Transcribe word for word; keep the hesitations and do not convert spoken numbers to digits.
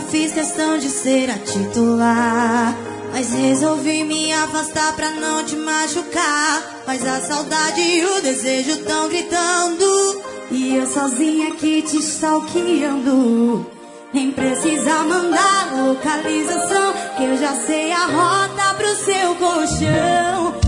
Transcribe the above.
fiz questão de ser a titular, mas resolvi me afastar pra não te machucar. Mas a saudade e o desejo tão gritando, e eu sozinha aqui te stalkeando. Nem precisa mandar localização, que eu já sei a rota pro seu colchão.